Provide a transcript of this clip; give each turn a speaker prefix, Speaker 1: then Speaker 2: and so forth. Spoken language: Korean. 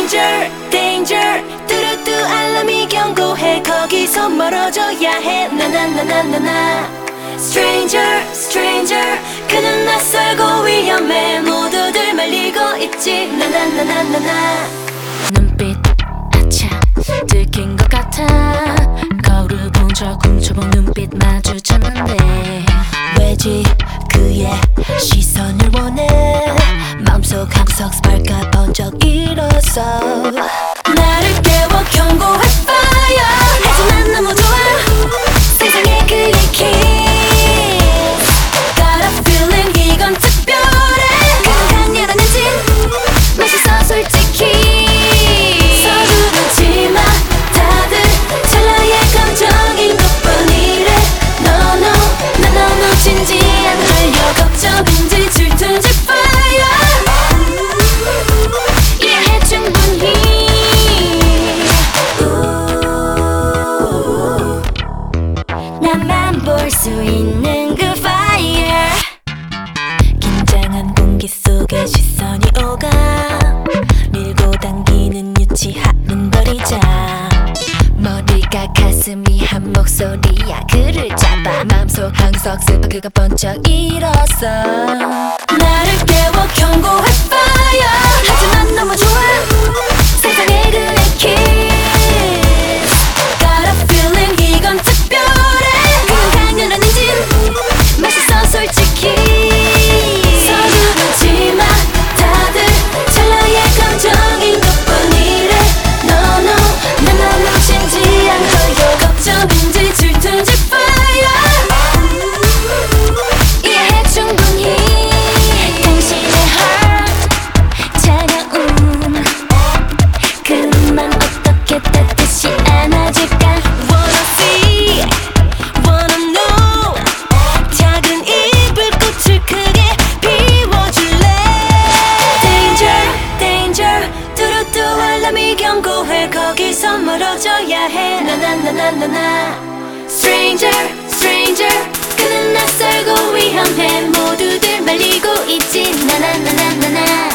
Speaker 1: Danger, danger 뚜루뚜 알람이 경고해 거기서 멀어져야 해 나나나나나나 Stranger, stranger 그는 낯설고 위험해 모두들 말리고 있지 나나나나나나
Speaker 2: 눈빛 아차 들킨 것 같아 거울을 본 적 훔쳐본 눈빛 마주쳤는데
Speaker 1: 왜지 그의 시선을 원해 마음속 한구석 스park가 번쩍 일었어 나를 깨워 경고할 fire 하지만 너무 좋아 세상에 그의 kiss Got a feeling 이건 특별해 그는 강렬한 엔진 멋있어 솔직히 서두르지 마 다들 찰나의 감정인 것뿐이래 No no 난 너무 진지한 걸요 걱정인지 질투인지 fire 이해해 충분히 나만 볼 수 있는 그 fire 긴장한 공기 속에 시선이 오가 밀고 당기는 유치한 눈버리자 머리가 가슴이 한 목소리야 그를 잡아 마음속 항석 슬퍼 그가 번쩍 일었어 나를 깨워 경고할 fire 하지만 너무 좋아 세상에 그의 kiss Got a feeling 이건 특별해 그는 강렬한 엔진 맛있어 솔직히 서두르지 마 다들 찰나의 감정인 것뿐이래 No no 난 너무 진지한 걸요 걱정인지 질투인지 fire 이해해 충분히 당신의 heart 차가운 그만 어떻게 따뜻이 안아줄까 Wanna see wanna know 작은 이불 꽃을 크게 피워줄래 Danger danger 뚜루뚜 알람이 경고해 거기서 멀어져야 해 나나나나나나 Stranger stranger 그는 낯설고 위험해 모두들 말리고 있지 나나나나나나